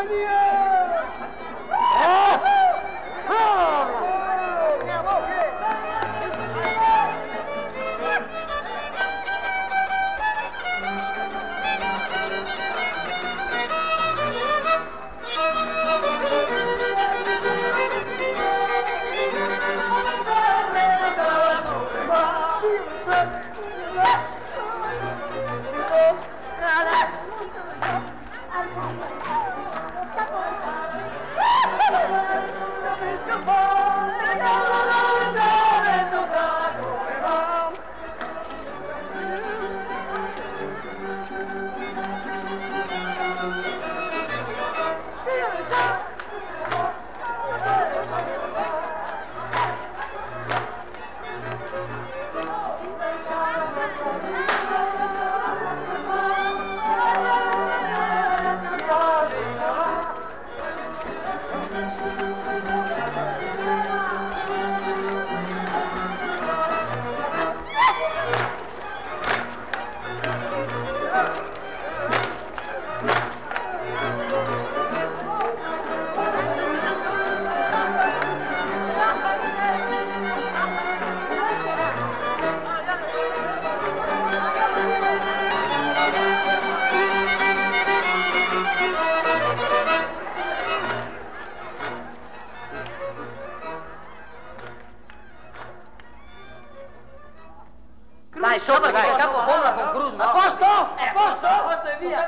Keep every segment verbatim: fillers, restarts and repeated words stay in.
Dai, sopra, dai, capo fonda con Cruz, no? A posto? A posto? A posto e via.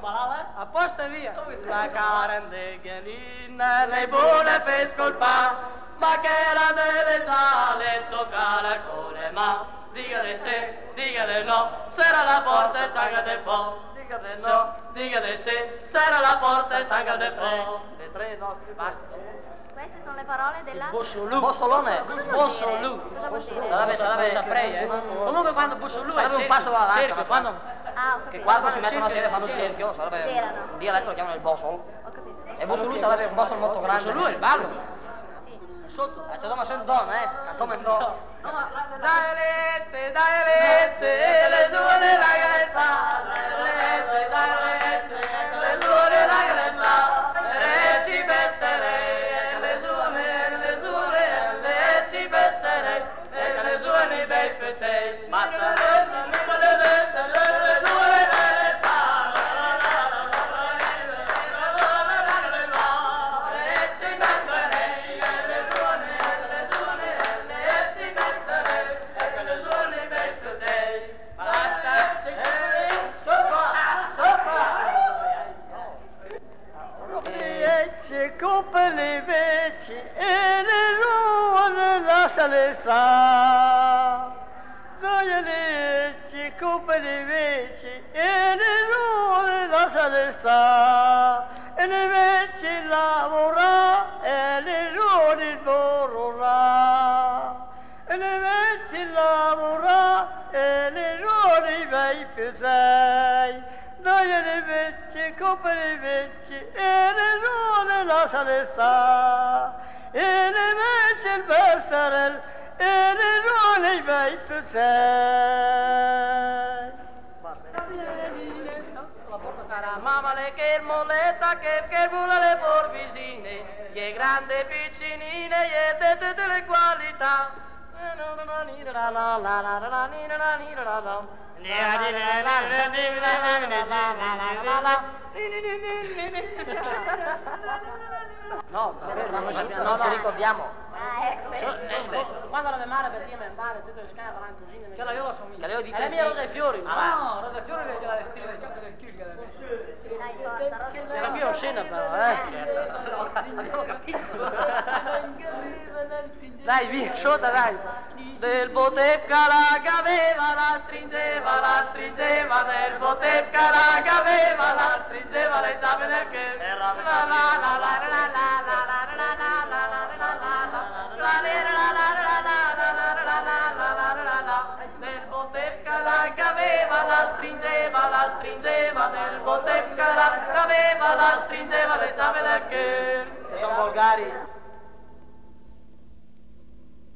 A posto e via. La carne ghianina, le buone per scolpare, ma che era delle sale, toccare con le mani. Digale sì, digale no, sarà la porta e stanca del po'. Digale no, digale sì, sarà la porta e stanca del po'. Le tre nostre basta. Queste sono le parole della... Bossolù. Bossolone. Bossolù. Cosa vuol dire? Sarebbe, sarebbe, saprei, eh. Comunque quando Bossolù è Sarebbe un cerchio, passo dalla lancia, cerchio, ma quando... Ah, ho che capito. quattro si mettono assieme e fanno un cerchio, sarebbe C'erano. un dialetto lo chiamano il bossol. Ho capito. E Bossolù sarebbe un bossol molto grande. Bossolù è il ballo. Sì. Sotto. Eh, c'è donna sempre donna, eh. Come do. Dai lezze, dai lezze, le sue le ragazze, dai lezze, dai lezze, le sue le ragazze, e ci pesterei, le sue, le sue, le ci pesterei, e le sue mi bei petei. Basta lezze, le lezze, le sue le ragazze, e ci pesterei, le sue, le sue, le ci pesterei, e le sue mi bei petei. Basta, sopra, sopra. Ecce coppe le veci e le ruone lasciale sta. Dai lecce coppe le veci e le ruone lasciale sta. E le veci lavora e le ruone morrà. E le veci lavora e le ruone vai più sei. Dai le vecchie, coppe le vecchie, e le ruone la sale sta, e le vecchie il bestarel, e le ruone i bei più sei. Basta. Mamma le che moletta che che vuole le porvisine, gli grande piccinine, e di tutte le qualità. No, davvero, non, sappiamo, non ci ricordiamo. Ah, ecco. Eh, quando la memoria per dire memoria, tutte le scale vanno così. Che la io la somiglia. Che le io di E la mia rosa e fiori. Ah, rosa e fiori le la vestire del capo del chiuso. Dai, forza, rosa. La mia oscena però, eh. Abbiamo capito. Dai, via, sciota, dai. Del botecca la aveva, la stringeva, la stringeva, del botecca la aveva, la stringeva, le zappe del che. La la la la la la la la la la la la la la la la la la. Del botecca la aveva, la stringeva, la stringeva, del botecca la aveva, la stringeva, le zappe del che. Sono volgari.